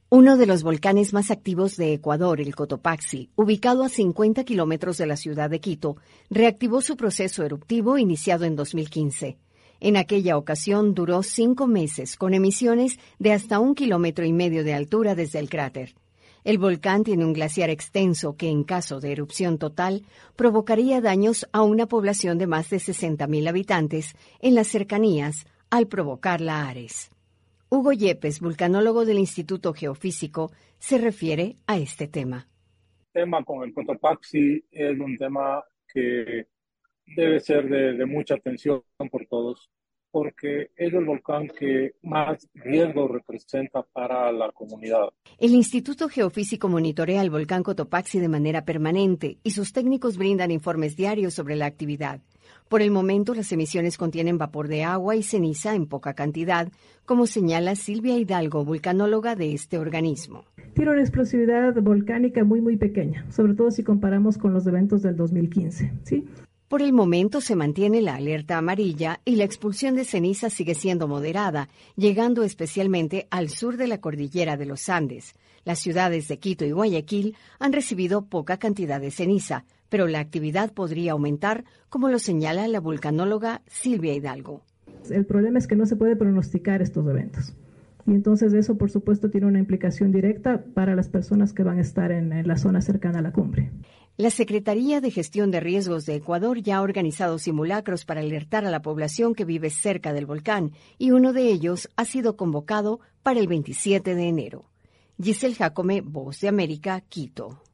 Uno de los volcanes más activos de Ecuador, el Cotopaxi, ubicado a 50 kilómetros de la ciudad de Quito, reactivó su proceso eruptivo iniciado en 2015. En aquella ocasión duró 5 meses, con emisiones de hasta 1,5 kilómetros de altura desde el cráter. El volcán tiene un glaciar extenso que, en caso de erupción total, provocaría daños a una población de más de 60.000 habitantes en las cercanías al provocar la Ares. Hugo Yepes, vulcanólogo del Instituto Geofísico, se refiere a este tema. El tema con el Cotopaxi es un tema que debe ser de mucha atención por todos, porque es el volcán que más riesgo representa para la comunidad. El Instituto Geofísico monitorea el volcán Cotopaxi de manera permanente y sus técnicos brindan informes diarios sobre la actividad. Por el momento, las emisiones contienen vapor de agua y ceniza en poca cantidad, como señala Silvia Hidalgo, vulcanóloga de este organismo. Tiene una explosividad volcánica muy pequeña, sobre todo si comparamos con los eventos del 2015, ¿sí? Por el momento se mantiene la alerta amarilla y la expulsión de ceniza sigue siendo moderada, llegando especialmente al sur de la cordillera de los Andes. Las ciudades de Quito y Guayaquil han recibido poca cantidad de ceniza, pero la actividad podría aumentar, como lo señala la vulcanóloga Silvia Hidalgo. El problema es que no se puede pronosticar estos eventos. Y entonces eso, por supuesto, tiene una implicación directa para las personas que van a estar en la zona cercana a la cumbre. La Secretaría de Gestión de Riesgos de Ecuador ya ha organizado simulacros para alertar a la población que vive cerca del volcán, y uno de ellos ha sido convocado para el 27 de enero. Giselle Jacome, Voz de América, Quito.